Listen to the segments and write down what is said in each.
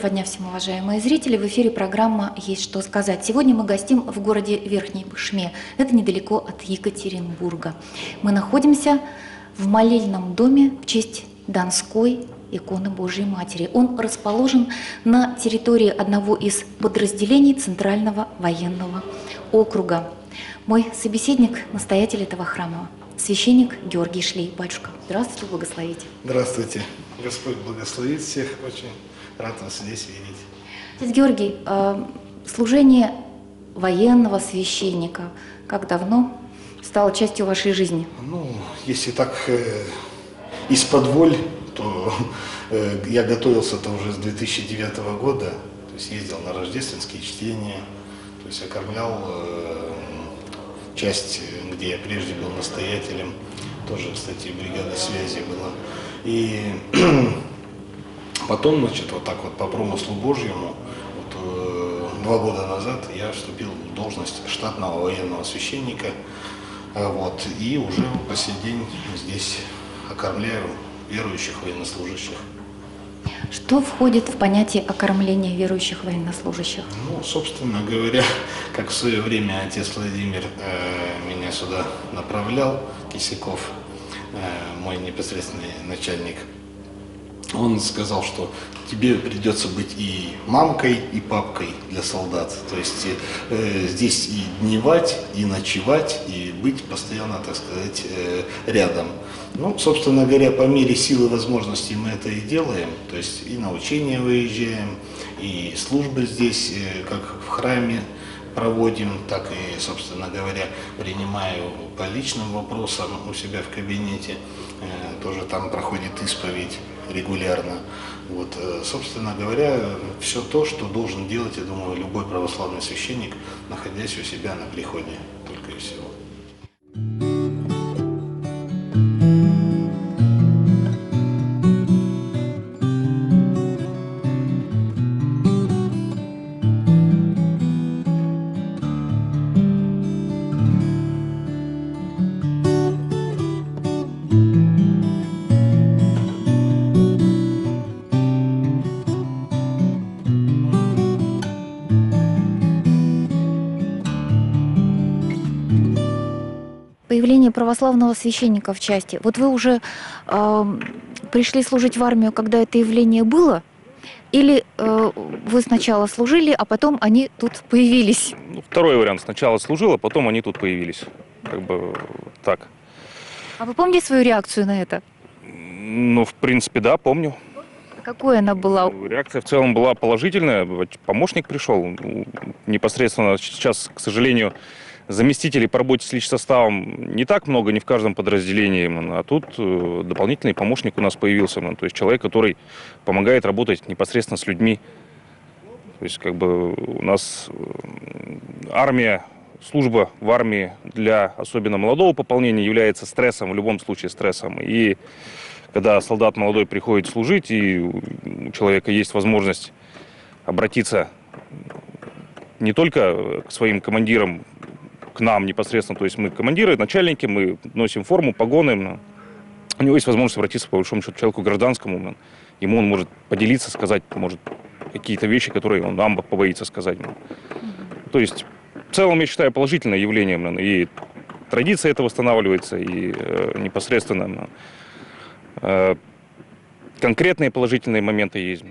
Доброго дня всем, уважаемые зрители! В эфире программа «Есть что сказать». Сегодня мы гостим в городе Верхней Пышме. Это недалеко от Екатеринбурга. Мы находимся в молельном доме в честь Донской иконы Божьей Матери. Он расположен на территории одного из подразделений Центрального военного округа. Мой собеседник – настоятель этого храма, священник Георгий Шлей. Батюшка, здравствуйте, благословите. Здравствуйте. Господь благословит всех. Очень рад вас здесь видеть. Отец Георгий, служение военного священника как давно стало частью вашей жизни? Ну, если так из-под то я готовился-то уже с 2009 года. То есть ездил на рождественские чтения, то есть окормлял часть, где я прежде был настоятелем. Тоже, кстати, бригада связи была. И потом, значит, вот так вот по промыслу Божьему, вот, 2 года назад я вступил в должность штатного военного священника. Вот, и уже по сей день здесь окормляю верующих военнослужащих. Что входит в понятие окормления верующих военнослужащих? Ну, собственно говоря, как в свое время отец Владимир меня сюда направлял, Кисяков, мой непосредственный начальник, он сказал, что тебе придется быть и мамкой, и папкой для солдат. То есть здесь и дневать, и ночевать, и быть постоянно, так сказать, рядом. Ну, собственно говоря, по мере сил и возможностей мы это и делаем. То есть и на учения выезжаем, и службы здесь, как в храме, проводим, так и, собственно говоря, принимаю по личным вопросам у себя в кабинете. Тоже там проходит исповедь регулярно. Вот, собственно говоря, все то, что должен делать, я думаю, любой православный священник, находясь у себя на приходе, только и всего. Появление православного священника в части. Вот вы уже пришли служить в армию, когда это явление было? Или вы сначала служили, а потом они тут появились? Второй вариант. Сначала служил, а потом они тут появились. Как бы так. А вы помните свою реакцию на это? Ну, в принципе, да, помню. Какой она была? Реакция в целом была положительная. Помощник пришел. Непосредственно сейчас, к сожалению, заместителей по работе с личсоставом не так много, не в каждом подразделении. А тут дополнительный помощник у нас появился. То есть человек, который помогает работать непосредственно с людьми. То есть как бы у нас армия, служба в армии для особенно молодого пополнения является стрессом, в любом случае стрессом. И когда солдат молодой приходит служить, и у человека есть возможность обратиться не только к своим командирам, к нам непосредственно, то есть мы командиры, начальники, мы носим форму, погоны. У него есть возможность обратиться, по большому счету, к человеку гражданскому. Ему он может поделиться, сказать, может, какие-то вещи, которые он нам побоится сказать. То есть, в целом, я считаю, положительное явление. И традиция это восстанавливается, и непосредственно конкретные положительные моменты есть.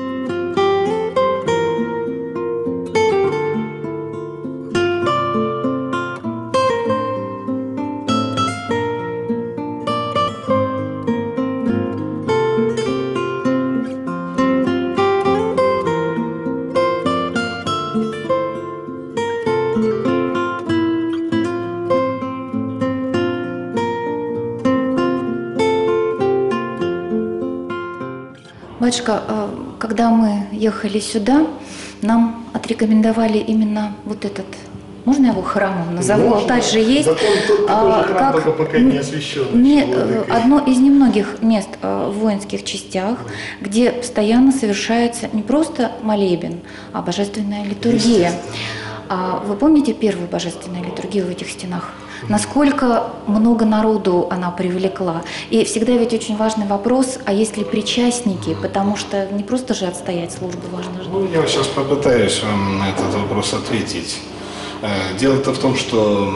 Батюшка, когда мы ехали сюда, нам отрекомендовали именно вот этот, можно я его храмом назову, алтарь же есть, храм, только пока не освященный. Одно из немногих мест в воинских частях, где постоянно совершается не просто молебен, а божественная литургия. А вы помните первую божественную литургию в этих стенах? Насколько много народу она привлекла? И всегда ведь очень важный вопрос, а есть ли причастники? Потому что не просто же отстоять службу, важно же. Ну, я сейчас попытаюсь вам на этот вопрос ответить. Дело-то в том, что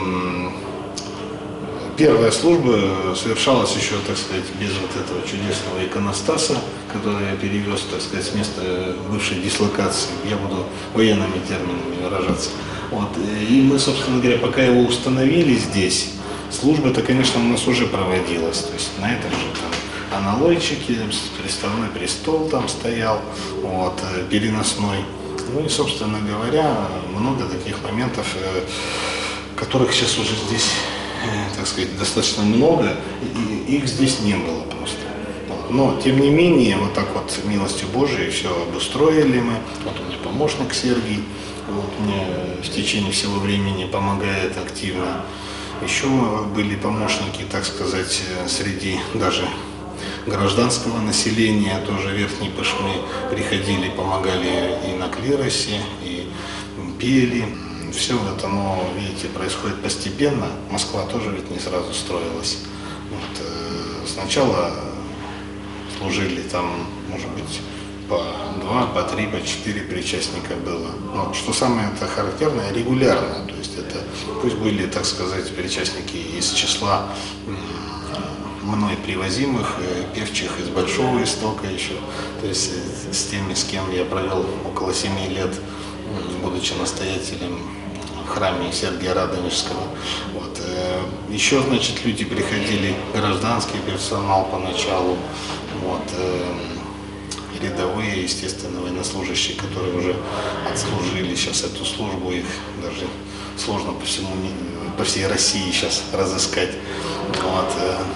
первая служба совершалась еще, так сказать, без вот этого чудесного иконостаса, который я перевез, так сказать, с места бывшей дислокации. Я буду военными терминами выражаться. Вот. И мы, собственно говоря, пока его установили здесь, служба-то, конечно, у нас уже проводилась. То есть на этом же там аналойчике, приставной престол там стоял, вот, переносной. Ну и, собственно говоря, много таких моментов, которых сейчас уже здесь, так сказать, достаточно много, и их здесь не было просто. Но, тем не менее, вот так вот, милостью Божией, все обустроили мы. Вот у меня помощник Сергий, вот мне в течение всего времени помогает активно. Еще были помощники, так сказать, среди даже гражданского населения, тоже Верхней Пышмы, приходили, помогали и на клиросе, и пели. Все это, но, видите, происходит постепенно. Москва тоже ведь не сразу строилась. Вот, сначала служили там, может быть, по 2, по 3, по 4 причастника было. Но что самое это характерное, регулярно. То есть это пусть были, так сказать, причастники из числа мной привозимых, певчих из Большого Истока еще. То есть с теми, с кем я провел около 7 лет, будучи настоятелем в храме Сергия Радонежского. Вот. Еще, значит, люди приходили, гражданский персонал поначалу, вот, рядовые, естественно, военнослужащие, которые уже отслужили сейчас эту службу, их даже сложно по всей России сейчас разыскать. Вот.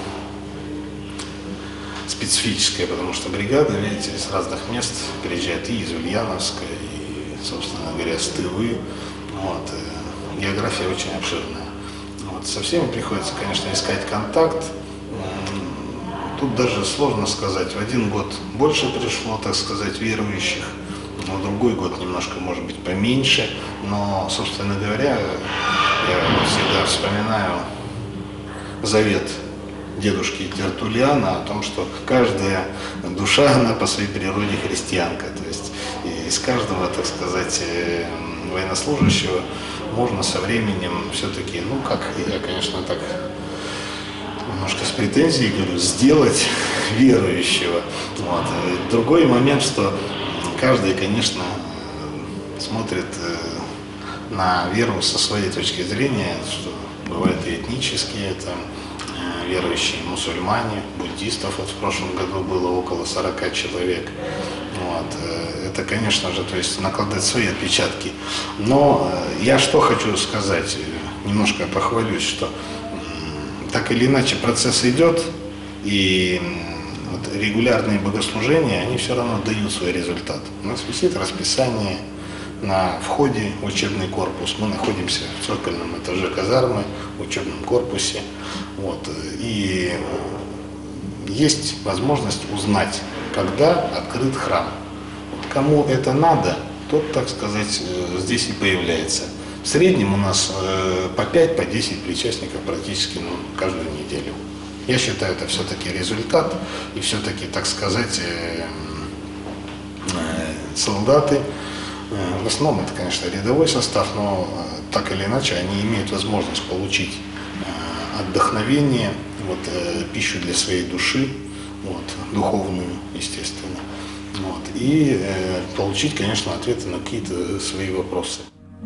Специфическая, потому что бригада, видите, с разных мест приезжает и из Ульяновска, и, собственно говоря, с Тывы. Вот. География очень обширная. Вот. Со всеми приходится, конечно, искать контакт. Тут даже сложно сказать, в один год больше пришло, так сказать, верующих, в другой год немножко, может быть, поменьше. Но, собственно говоря, я всегда вспоминаю завет дедушки Тертуллиана о том, что каждая душа, она по своей природе христианка. То есть из каждого, так сказать, военнослужащего можно со временем все-таки, ну как, я, конечно, так немножко с претензией говорю, сделать верующего. Вот. Другой момент, что каждый, конечно, смотрит на веру со своей точки зрения, что бывают и этнические, там, верующие мусульмане, буддистов, вот в прошлом году было около 40 человек. Вот. Это, конечно же, то есть накладывает свои отпечатки. Но я что хочу сказать, немножко похвалюсь, что так или иначе процесс идет, и вот регулярные богослужения, они все равно дают свой результат. У нас висит расписание на входе в учебный корпус. Мы находимся в цокольном этаже казармы, в учебном корпусе. Вот. И есть возможность узнать, когда открыт храм. Вот кому это надо, тот, так сказать, здесь и появляется. В среднем у нас по 5, по 10 причастников практически каждую неделю. Я считаю, это все-таки результат, и все-таки, так сказать, солдаты, в основном это, конечно, рядовой состав, но так или иначе они имеют возможность получить отдохновение, вот, пищу для своей души, вот, духовную, естественно, вот, и получить, конечно, ответы на какие-то свои вопросы.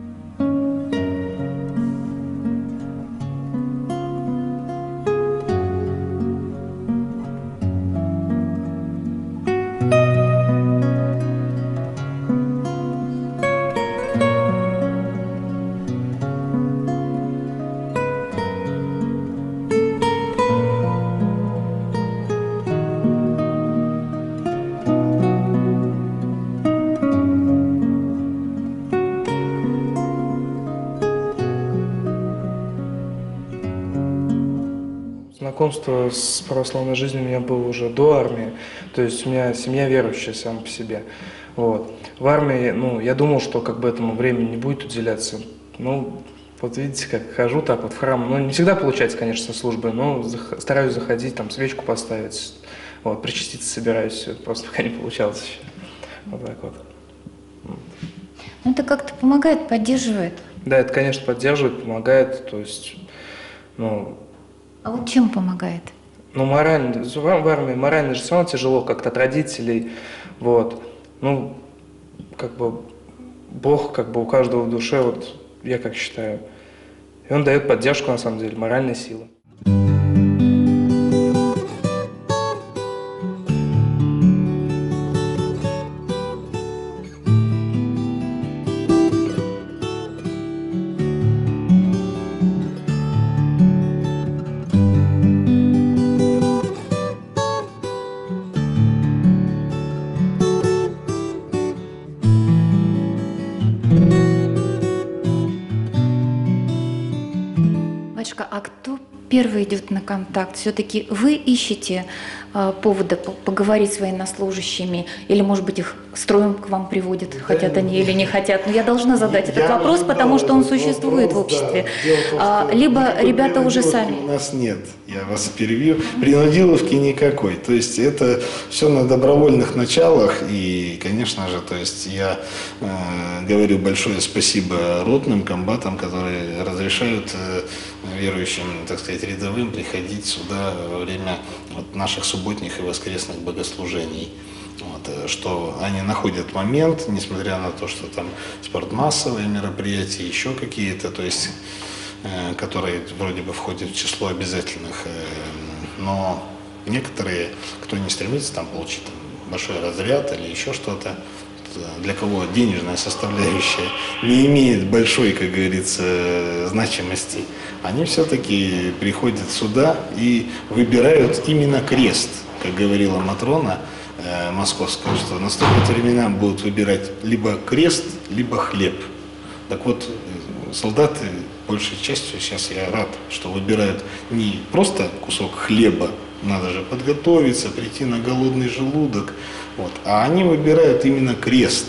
Знакомство с православной жизнью у меня было уже до армии, то есть у меня семья верующая сама по себе. Вот. В армии, я думал, что как бы этому времени не будет уделяться, Ну, вот видите, как хожу так вот в храм. Ну, не всегда получается, конечно, со службы, но стараюсь заходить, там, свечку поставить. Вот, причаститься собираюсь, просто пока не получалось еще. Вот так вот. Ну, это как-то помогает, поддерживает. Да, это, конечно, поддерживает, помогает, то есть, ну... А вот чем помогает? Ну, морально, в армии морально же все равно тяжело, как-то от родителей, вот. Ну, как бы, Бог, как бы, у каждого в душе, вот, я как считаю. И Он дает поддержку, на самом деле, моральной силы. Батюшка, а кто первый идет на контакт? Все-таки вы ищете повода поговорить с военнослужащими? Или, может быть, их строем к вам приводят, хотят они или не хотят? Но я должна задать этот вопрос, потому что он существует в обществе. Либо ребята уже сами. У нас нет, я вас перебью, принудиловки никакой. То есть это все на добровольных началах. И, конечно же, то есть я говорю большое спасибо ротным, комбатам, которые разрешают верующим, так сказать, рядовым приходить сюда во время вот наших субботних и воскресных богослужений. Вот, что они находят момент, несмотря на то, что там спортмассовые мероприятия, еще какие-то, то есть, которые вроде бы входят в число обязательных, но некоторые, кто не стремится там получить там большой разряд или еще что-то, для кого денежная составляющая не имеет большой, как говорится, значимости, они все-таки приходят сюда и выбирают именно крест, как говорила Матрона московская, что наступят времена будут выбирать либо крест, либо хлеб. Так вот, солдаты, большей частью, сейчас я рад, что выбирают не просто кусок хлеба, надо же подготовиться, прийти на голодный желудок, вот, а они выбирают именно крест.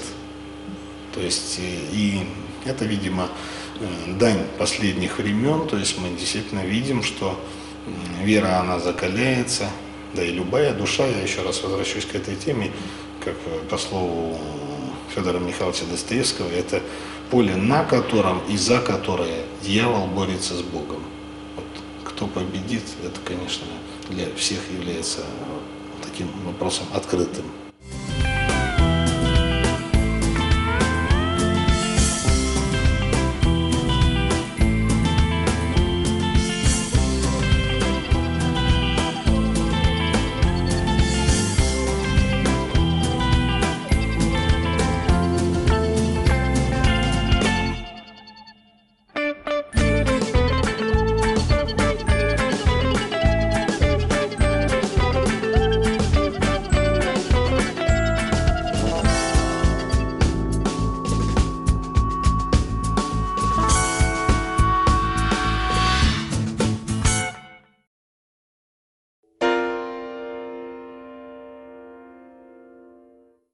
То есть, и это, видимо, дань последних времен, то есть мы действительно видим, что вера, она закаляется, да и любая душа, я еще раз возвращусь к этой теме, как по слову Федора Михайловича Достоевского, это поле, на котором и за которое дьявол борется с Богом. Вот, кто победит, это, конечно, для всех является таким вопросом открытым.